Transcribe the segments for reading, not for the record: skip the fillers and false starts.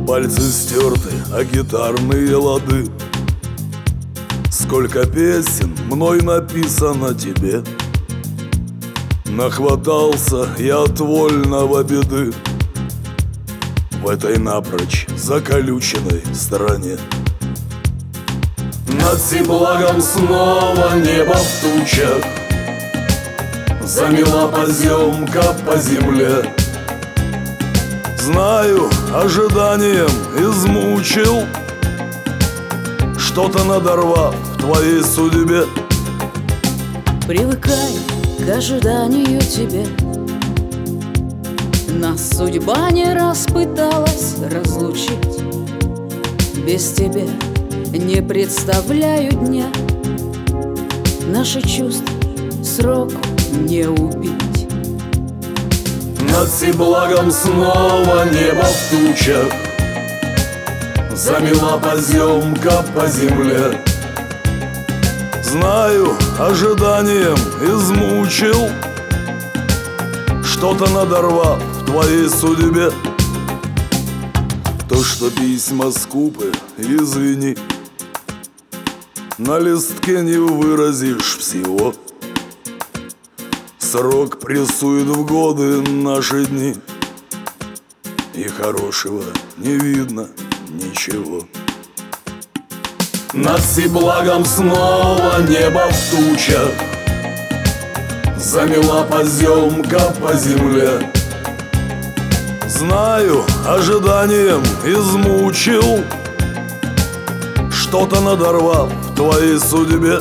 Пальцы стерты, а гитарные лады. Сколько песен мной написано тебе. Нахватался я от вольного беды в этой напрочь заколюченной стране. Над Сиблагом снова небо в тучах, замела поземка по земле. Знаю, ожиданием измучил, что-то надорвав в твоей судьбе. Привыкай к ожиданию тебя. Нас судьба не раз пыталась разлучить. Без тебя не представляю дня. Наши чувства сроку не убить. Над Сиблагом снова небо в тучах, замела поземка по земле. Знаю, ожиданием измучил, что-то надорвав в твоей судьбе. То, что письма скупы, извини, на листке не выразишь всего. Срок прессует в годы наши дни, и хорошего не видно ничего. Над Сиблагом снова небо в тучах, замела поземка по земле. Знаю, ожиданием измучил, что-то надорвав в твоей судьбе.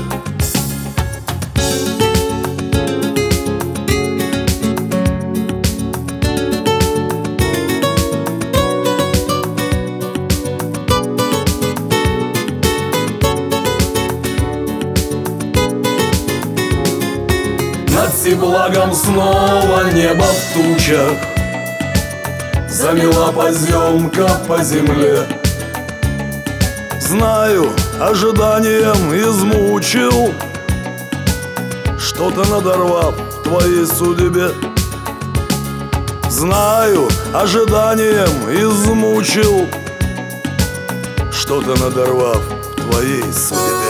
Над Сиблагом снова небо в тучах, замела поземка по земле. Знаю, ожиданием измучил, что-то надорвав в твоей судьбе. Знаю, ожиданием измучил, что-то надорвав в твоей судьбе.